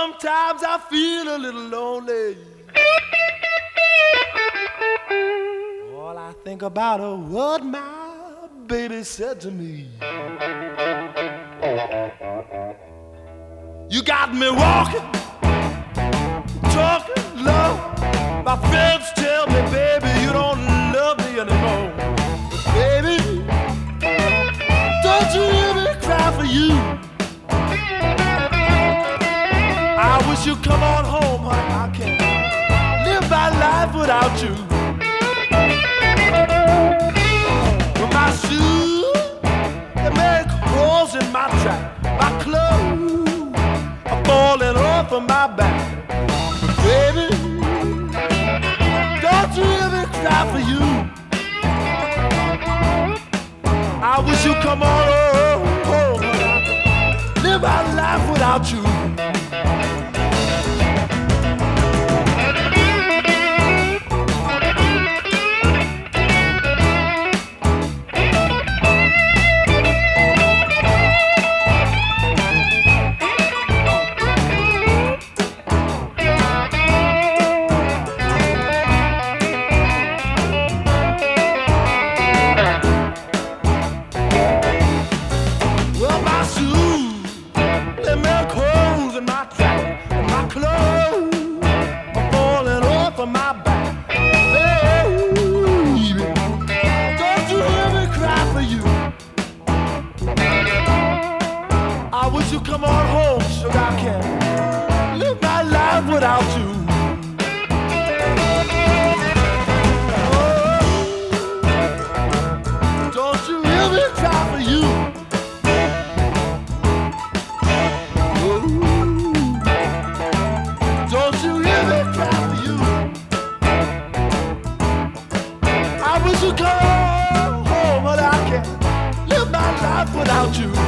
Sometimes I feel a little lonely. All I think about is what my baby said to me. You got me walking, talking, love. My friends tell me, baby, you don't love me anymore. But baby, don't you hear me cry for you? I wish you'd come on home, honey. I can't live my life without you. But my shoes, they make holes in my track. My clothes are falling off of my back. But baby, don't you hear me cry for you? I wish you'd come on home, honey. Live my life without you. Come on home, sugar, I can't live my life without you. Oh, don't you hear me cry for you? Oh, don't you hear me cry for you? I wish you'd come home, but I can't live my life without you.